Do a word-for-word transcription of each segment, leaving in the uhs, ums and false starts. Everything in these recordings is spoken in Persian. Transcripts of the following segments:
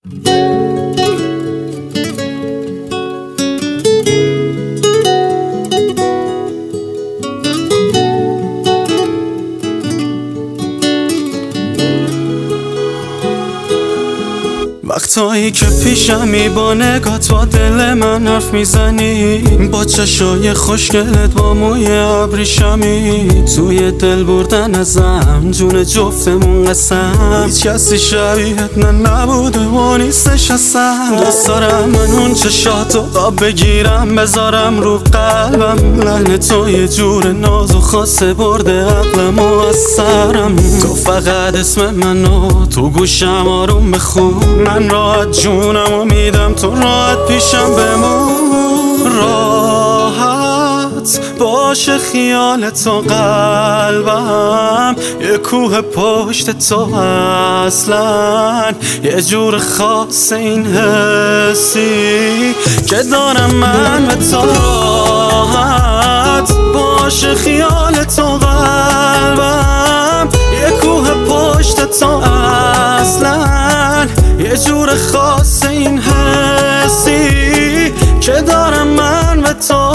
وقتایی که پیشمی با نگات با دل من حرف میزنی، با چشای خوشگلت با موی ابریشمی، توی دل بردن ازم جون جفتمون قسم. هیچ کسی شبیهت نه نبوده و نیستش اصلا. دوست دارم من اون چشاتو آب بگیرم بذارم رو قلبم، لحن تو یه جور ناز و خاصه برده عقلم و از سرم. تو فقط اسم منو تو گوشم آروم بخون، من راحت جونمو میدم تو راحت پیشم بمون. راحت باشه خیال تو قلبم، یه کوه پشت تو اصلا، یه جور خاص این حسی که دارم من به تو. راحت باشه خیال تو قلبم، یه کوه پشت تو اصلا، یه جور خاص این حسی که دارم من به تو.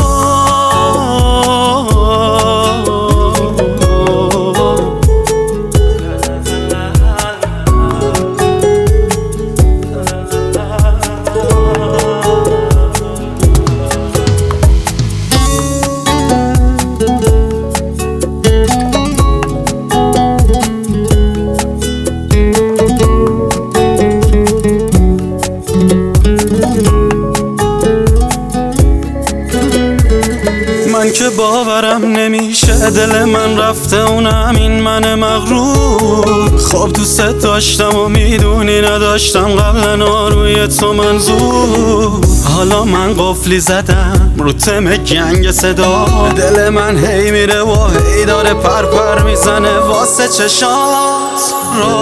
من که باورم نمیشه دل من رفته اونم این من مغرور. خب دوست داشتم و میدونی نداشتم قبلا روی تو منظور. حالا من قفلی زدم رو تم گنگ صدا، دل من هی میره و هی داره پر پر میزنه واسه چشات.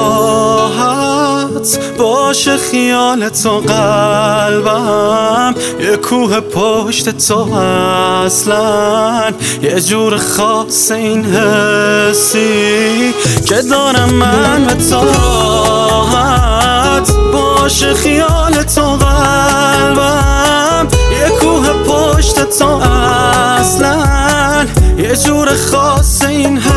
راحت باشه خیال تو قلبم، یه کوه پشت تو اصلا، یه جور خاص این حسی که دارم من به تو. راحت باشه خیال تو قلبم، یه کوه پشت تو اصلا، یه جور خاص این حسی